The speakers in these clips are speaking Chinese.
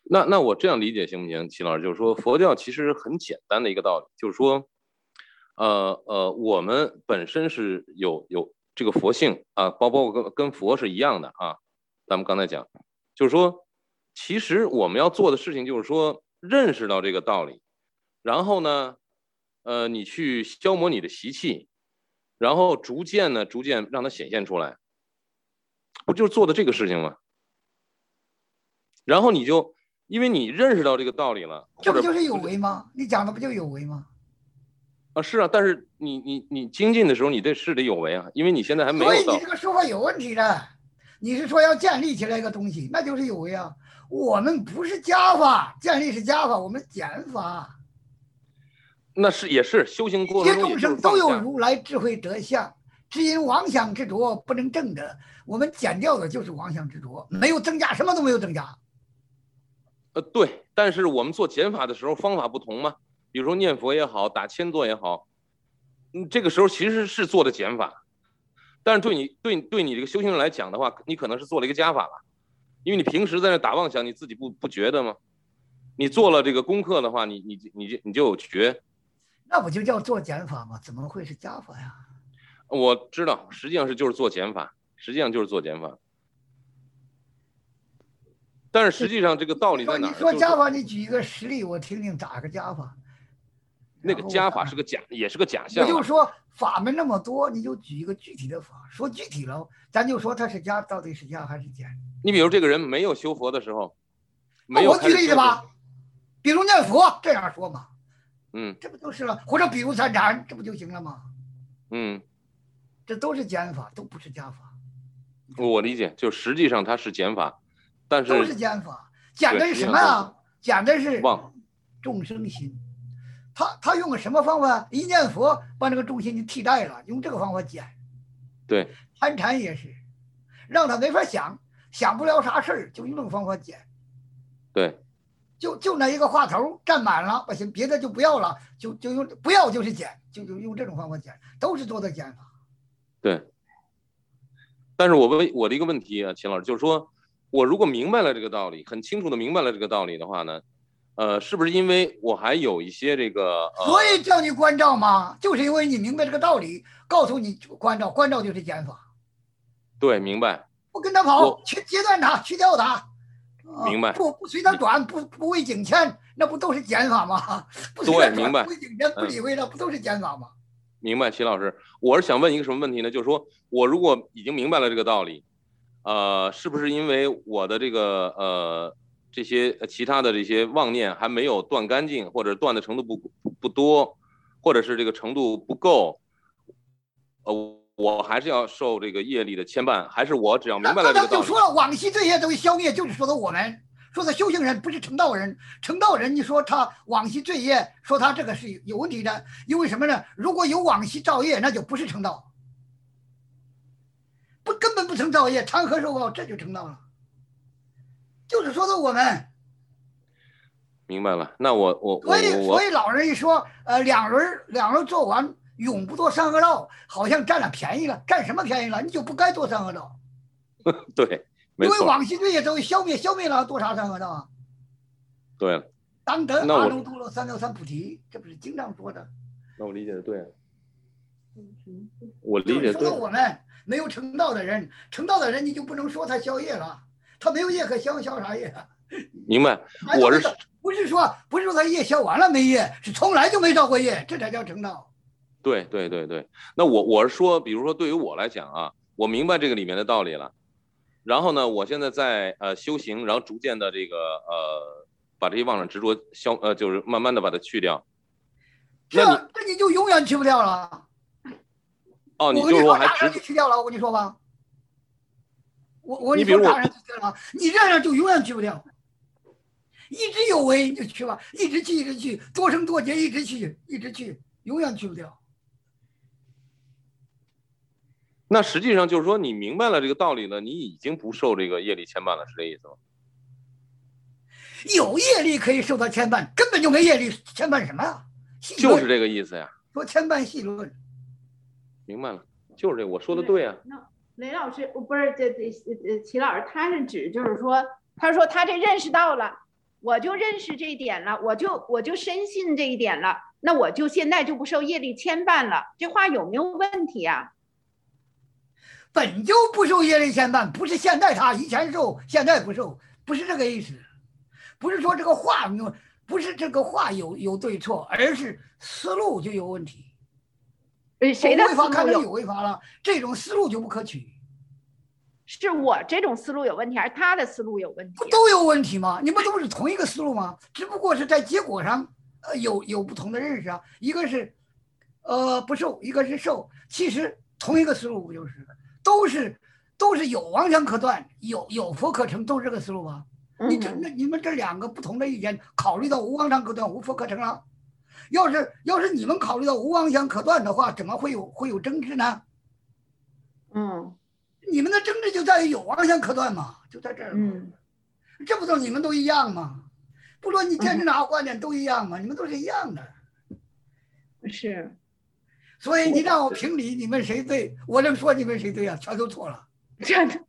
那我这样理解行不行？齐老师就是说，佛教其实很简单的一个道理，就是说，我们本身是有这个佛性啊，包括跟佛是一样的啊。咱们刚才讲，就是说，其实我们要做的事情就是说，认识到这个道理，然后呢，你去消磨你的习气，然后逐渐让它显现出来，不就是做的这个事情吗？然后你就因为你认识到这个道理了， 这不就是有为吗？你讲的不就有为吗？ 啊，是啊，但是你精进的时候，你得有为啊，因为你现在还没有到。 所以你这个说法有问题的。你是说要建立起来一个东西，那就是有为啊。我们不是加法，建立是加法，我们减法。 那是也是修行过程中， 一切众生都有如来智慧德相，只因妄想执着不能证得。我们减掉的就是妄想执着，没有增加，什么都没有增加。 对，但是我们做减法的时候方法不同嘛，比如说念佛也好，打千坐也好，这个时候其实是做的减法，但是对你这个修行人来讲的话，你可能是做了一个加法了，因为你平时在那打妄想，你自己不觉得吗？你做了这个功课的话，你就有觉。 那不就叫做减法吗？怎么会是加法呀？ 我知道，实际上就是做减法，实际上就是做减法。但是实际上这个道理在哪儿？ 你说加法，你举一个实例，我听听咋个加法。 那个加法是个也是个假象。 我就说法门那么多，你就举一个具体的法，说具体了，咱就说它是加，到底是加还是减？ 你比如这个人没有修佛的时候，没有。 我举个例子吧，比如念佛这样说嘛， 这不就是了？或者比如参禅，这不就行了吗？这都是减法，都不是加法。 我理解，就实际上它是减法，但是都是减法，减的是什么啊？减的是众生心。他用个什么方法？一念佛把那个重心就替代了，用这个方法减。 对， 参禅也是，让他没法想不了啥事儿，就用这个方法减。 对， 就那一个话头占满了，不行，别的就不要了，就用不要就是减，就用这种方法减，都是做的减法。 对。但是我的一个问题啊，秦老师，就是说我如果明白了这个道理，很清楚的明白了这个道理的话呢？是不是因为我还有一些这个？ 所以叫你关照嘛，就是因为你明白这个道理，告诉你关照，关照就是减法。 对，明白。 不跟他跑，去截断他，去掉他。 明白。 不随他转，不为境迁，那不都是减法吗？ 对，明白。 不为境迁，不理会他，不都是减法吗？ 明白，齐老师，我是想问一个什么问题呢？就是说我如果已经明白了这个道理，是不是因为我的这个这些其他的这些妄念还没有断干净，或者断的程度不多，或者是这个程度不够，我还是要受这个业力的牵绊？还是我只要明白了这个道理？ 就说了，往昔罪业都会消灭，就是说的我们，说的修行人不是成道人。成道人，你说他往昔罪业，说他这个是有问题的，因为什么呢？如果有往昔造业，那就不是成道，根本不成造业，长河受报，这就成道了。就是说的我们。 明白了，那所以老人一说，两轮做完，永不做山河道，好像占了便宜了。占什么便宜了？你就不该做山河道。 对， 因为往昔罪业都消灭了，做啥山河道啊？ 对了， 当得阿耨多罗三藐三菩提，这不是经常说的？ 那我理解的对。我理解对。 说我们没有成道的人，成道的人你就不能说他消业了，他没有业可消啥业啊？ 明白，我是。 不是说他业消完了没业，是从来就没造过业，这才叫成道。 对，那我是说，比如说对于我来讲啊，我明白这个里面的道理了，然后呢，我现在在修行，然后逐渐的这个把这些妄想执着就是慢慢的把它去掉。 那你就永远去不掉了。 哦，你就说还直接去掉了，我跟你说吧。 你比如我， 你这样就永远去不掉。一直有为你就去吧，一直去，多生多劫一直去，永远去不掉。 那实际上就是说，你明白了这个道理了，你已经不受这个业力牵绊了，是这意思吗？ 有业力可以受到牵绊，根本就没业力牵绊什么呀？ 就是这个意思呀。 说牵绊细论。 明白了，就是这个，我说的对啊。 雷老师，不是齐老师，他是指就是说，他说他这认识到了。 我就认识这一点了，我就深信这一点了，那我就现在就不受业力牵绊了，这话有没有问题啊？ 本就不受业力牵绊，不是现在他以前受，现在不受，不是这个意思。不是说这个话不是这个话有对错，而是思路就有问题。 谁的违法看着有违法了，这种思路就不可取。 是我这种思路有问题，还是他的思路有问题？ 不都有问题吗？你们都是同一个思路吗？只不过是在结果上有不同的认识啊。一个是不受，一个是受，其实同一个思路不就是都是有妄想可断，有佛可成，都是这个思路吧？你们这两个不同的意见，考虑到无妄想可断，无佛可成了。要是你们考虑到无妄想可断的话，怎么会有争执呢？你们的争执就在于有妄想可断嘛，就在这儿嘛。这不都你们都一样吗？不说你坚持哪个观点都一样吗？你们都是一样的。 是。 所以你让我评理，你们谁对？我能说你们谁对啊？全都错了。 真的。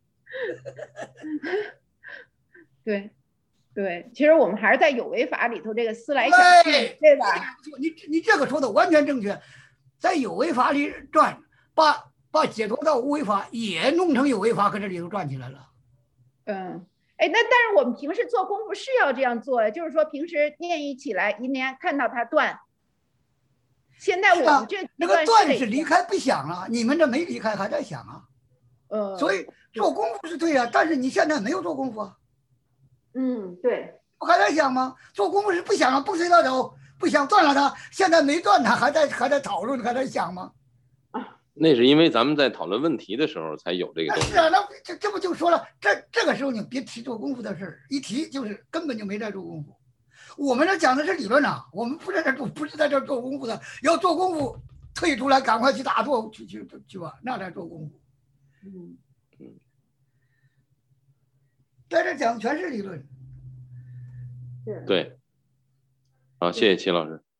对。对，其实我们还是在有为法里头这个思来想去，对吧？ 你这个说的完全正确，在有为法里转，把解脱到无为法也弄成有为法，搁这里头转起来了。 哎，但是我们平时做功夫是要这样做，就是说平时念一起来，一念看到它断。现在我们这那个断是离开不想了，你们这没离开，还在想啊。所以做功夫是对啊，但是你现在没有做功夫啊。 对， 我还在想吗？做功夫是不想了，不随他走，不想断了他。现在没断他，还在讨论，还在想吗？ 那是因为咱们在讨论问题的时候才有这个东西。 是啊，那这不就说了，这个时候你别提做功夫的事儿，一提就是根本就没在做功夫。我们这讲的是理论啊，我们不是在这做功夫的。要做功夫，退出来，赶快去打坐去吧，那才做功夫。在这讲全是理论。 对，好，谢谢齐老师。